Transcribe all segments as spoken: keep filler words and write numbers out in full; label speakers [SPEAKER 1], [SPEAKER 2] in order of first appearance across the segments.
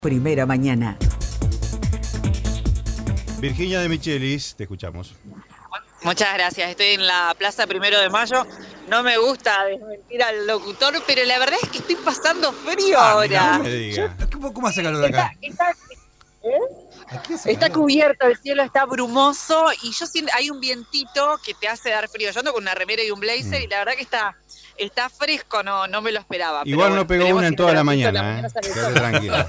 [SPEAKER 1] Primera mañana.
[SPEAKER 2] Virginia de Michelis, te escuchamos.
[SPEAKER 3] Muchas gracias. Estoy en la Plaza Primero de Mayo. No me gusta desmentir al locutor, pero la verdad es que estoy pasando frío
[SPEAKER 2] ah,
[SPEAKER 3] ahora.
[SPEAKER 2] Mira, no me diga.
[SPEAKER 4] ¿Cómo, ¿Cómo hace calor acá?
[SPEAKER 3] Está, está, ¿eh? Está
[SPEAKER 4] calor?
[SPEAKER 3] cubierto, el cielo está brumoso y yo siento, hay un vientito que te hace dar frío. Yo ando con una remera y un blazer mm. y la verdad que está, está fresco, no, no me lo esperaba.
[SPEAKER 2] Igual
[SPEAKER 3] pero
[SPEAKER 2] no pegó una en toda la mañana, ¿eh? Quédate tranquilo.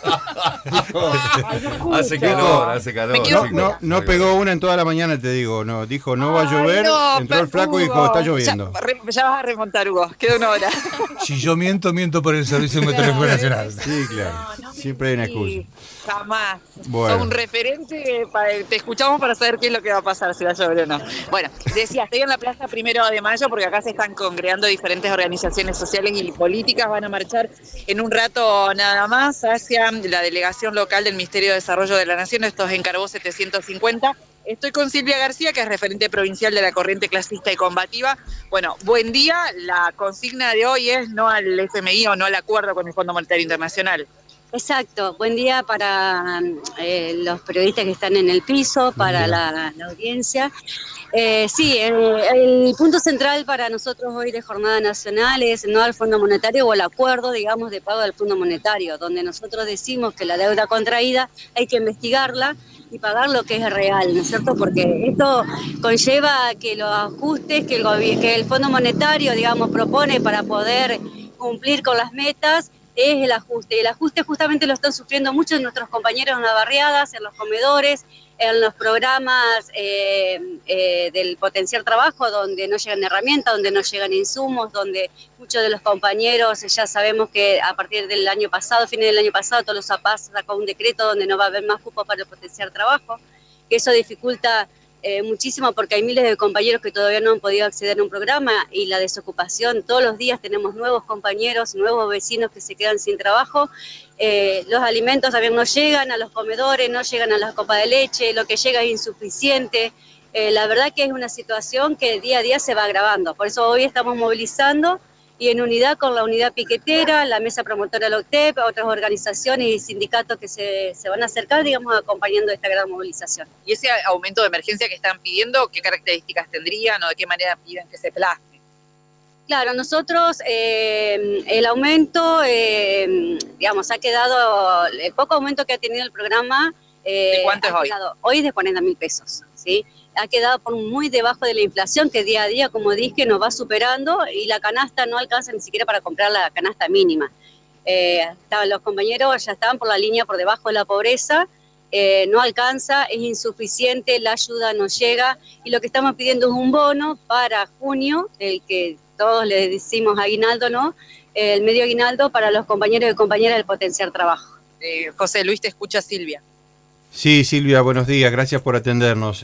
[SPEAKER 4] Hace calor, hace calor.
[SPEAKER 2] No, no, no pegó una en toda la mañana, te digo. No, dijo, no va a llover,
[SPEAKER 3] no,
[SPEAKER 2] entró el flaco y dijo, está lloviendo.
[SPEAKER 3] Ya, re, ya vas a remontar, Hugo, queda una hora.
[SPEAKER 4] Si yo miento, miento por el Servicio Meteorológico Nacional.
[SPEAKER 2] Sí, claro. No, no Siempre hay una excusa.
[SPEAKER 3] Jamás.
[SPEAKER 2] Bueno.
[SPEAKER 3] Sos un referente, te escuchamos para saber qué es lo que va a pasar, si va a llover o no. Bueno, decía, estoy en la Plaza Primero de Mayo porque acá se están congregando diferentes organizaciones sociales y políticas. Van a marchar en un rato nada más hacia la delegación local del Ministerio de Desarrollo de la Nación. Esto es en Carbó setecientos cincuenta. Estoy con Silvia García, que es referente provincial de la corriente clasista y combativa. Bueno, buen día. La consigna de hoy es no al F M I o no al acuerdo con el Fondo Monetario Internacional.
[SPEAKER 5] Exacto, buen día para eh, los periodistas que están en el piso, para la, la audiencia. Eh, sí, el, el punto central para nosotros hoy de Jornada Nacional es no al Fondo Monetario o al acuerdo, digamos, de pago del Fondo Monetario, donde nosotros decimos que la deuda contraída hay que investigarla y pagar lo que es real, ¿no es cierto? Porque esto conlleva que los ajustes que el, que el Fondo Monetario, digamos, propone para poder cumplir con las metas es el ajuste. Y el ajuste justamente lo están sufriendo muchos de nuestros compañeros en las barriadas, en los comedores, en los programas eh, eh, del potenciar trabajo, donde no llegan herramientas, donde no llegan insumos, donde muchos de los compañeros ya sabemos que a partir del año pasado, fines del año pasado, todos los A P A S sacó un decreto donde no va a haber más cupos para el potenciar trabajo, que eso dificulta Eh, muchísimo porque hay miles de compañeros que todavía no han podido acceder a un programa y la desocupación, todos los días tenemos nuevos compañeros, nuevos vecinos que se quedan sin trabajo, eh, los alimentos también no llegan a los comedores, no llegan a las copas de leche, lo que llega es insuficiente, eh, la verdad que es una situación que día a día se va agravando, por eso hoy estamos movilizando y en unidad con la unidad piquetera, la mesa promotora del O C T E P, otras organizaciones y sindicatos que se, se van a acercar, digamos, acompañando esta gran movilización.
[SPEAKER 3] ¿Y ese aumento de emergencia que están pidiendo, qué características tendrían o de qué manera piden que se plasme?
[SPEAKER 5] Claro, nosotros eh, el aumento, eh, digamos, ha quedado, el poco aumento que ha tenido el programa...
[SPEAKER 3] Eh, ¿De cuánto es hoy?
[SPEAKER 5] Quedado, hoy es de cuarenta mil pesos, ¿sí? Ha quedado por muy debajo de la inflación que día a día, como dije, nos va superando y la canasta no alcanza ni siquiera para comprar la canasta mínima. Eh, los compañeros ya estaban por la línea por debajo de la pobreza, eh, no alcanza, es insuficiente, la ayuda no llega y lo que estamos pidiendo es un bono para junio, el que todos le decimos aguinaldo, ¿no? El medio aguinaldo para los compañeros y compañeras del potenciar trabajo.
[SPEAKER 3] Eh, José Luis, te escucha Silvia.
[SPEAKER 2] Sí, Silvia, buenos días, gracias por atendernos.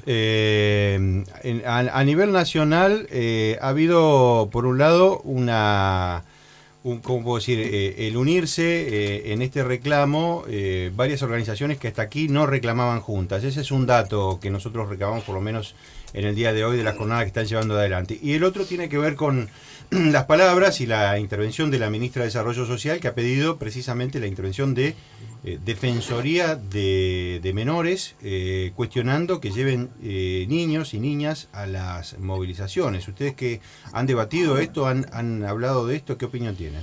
[SPEAKER 2] Eh, en, a, a nivel nacional eh, ha habido, por un lado, una, un, ¿cómo puedo decir? Eh, el unirse eh, en este reclamo, eh, varias organizaciones que hasta aquí no reclamaban juntas. Ese es un dato que nosotros recabamos, por lo menos en el día de hoy, de la jornada que están llevando adelante. Y el otro tiene que ver con las palabras y la intervención de la ministra de Desarrollo Social, que ha pedido precisamente la intervención de eh, Defensoría de, de Menores, eh, cuestionando que lleven eh, niños y niñas a las movilizaciones. Ustedes que han debatido esto, han, han hablado de esto, ¿qué opinión tienen?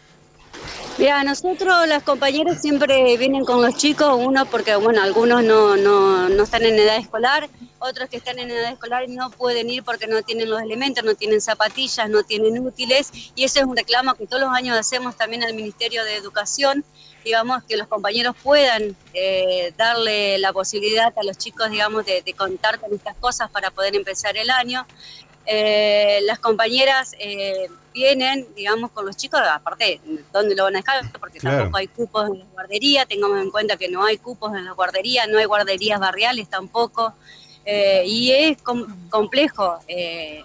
[SPEAKER 5] Mira, nosotros las compañeras siempre vienen con los chicos, uno porque, bueno, algunos no, no, no están en edad escolar, otros que están en edad escolar no pueden ir porque no tienen los elementos, no tienen zapatillas, no tienen útiles, y eso es un reclamo que todos los años hacemos también al Ministerio de Educación, digamos, que los compañeros puedan eh, darle la posibilidad a los chicos, digamos, de, de contar con estas cosas para poder empezar el año. Eh, las compañeras eh, vienen, digamos, con los chicos, aparte, ¿dónde lo van a dejar? Porque claro, tampoco hay cupos en la guardería, tengamos en cuenta que no hay cupos en la guardería, no hay guarderías barriales tampoco, eh, y es com- complejo, eh,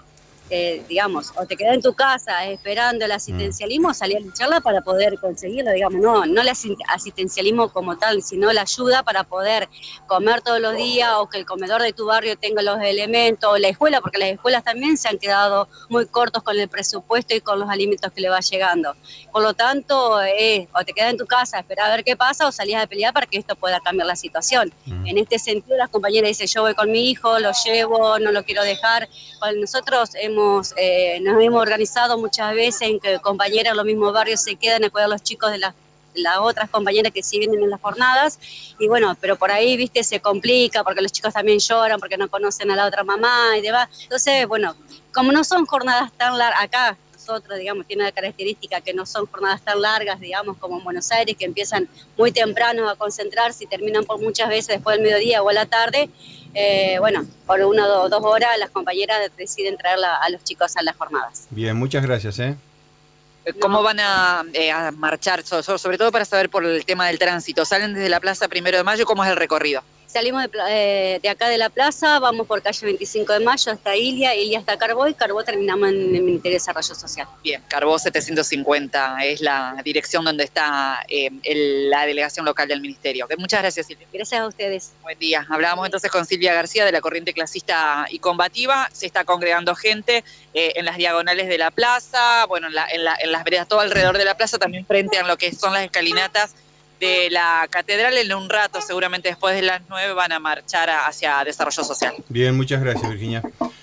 [SPEAKER 5] eh, digamos, o te quedás en tu casa esperando el asistencialismo, mm. salí a lucharla para poder conseguirlo, digamos, no, no el asistencialismo como tal, sino la ayuda para poder comer todos los días o que el comedor de tu barrio tenga los elementos, o la escuela, porque las escuelas también se han quedado muy cortos con el presupuesto y con los alimentos que le va llegando. Por lo tanto, eh, o te quedas en tu casa a esperar a ver qué pasa o salías a pelear para que esto pueda cambiar la situación. Mm. En este sentido, las compañeras dicen, yo voy con mi hijo, lo llevo, no lo quiero dejar. Bueno, nosotros hemos, eh, nos hemos organizado muchas veces en que compañeras de los mismos barrios se quedan a cuidar a los chicos de las las otras compañeras que sí vienen en las jornadas, y bueno, pero por ahí, viste, se complica porque los chicos también lloran porque no conocen a la otra mamá y demás. Entonces, bueno, como no son jornadas tan largas, acá nosotros, digamos, tiene la característica que no son jornadas tan largas, digamos, como en Buenos Aires, que empiezan muy temprano a concentrarse y terminan por muchas veces después del mediodía o a la tarde. Eh, bueno, por una o dos horas las compañeras deciden traer a los chicos a las jornadas.
[SPEAKER 2] Bien, muchas gracias, ¿eh?
[SPEAKER 3] ¿Cómo van a, eh, a marchar? So, so, sobre todo para saber por el tema del tránsito. ¿Salen desde la Plaza Primero de Mayo? ¿Cómo es el recorrido?
[SPEAKER 5] Salimos de, eh, de acá de la plaza, vamos por calle veinticinco de mayo hasta Ilia, Ilia hasta Carbó, y Carbó terminamos en el Ministerio de Desarrollo Social.
[SPEAKER 3] Bien, Carbó setecientos cincuenta es la dirección donde está eh, el, la delegación local del Ministerio. Muchas gracias, Silvia.
[SPEAKER 5] Gracias a ustedes.
[SPEAKER 3] Buen día. Hablábamos entonces con Silvia García de la Corriente Clasista y Combativa. Se está congregando gente eh, en las diagonales de la plaza, bueno, en, la, en, la, en las veredas, todo alrededor de la plaza, también frente a lo que son las escalinatas de la catedral. En un rato, seguramente después de las nueve, van a marchar hacia Desarrollo Social.
[SPEAKER 2] Bien, muchas gracias, Virginia.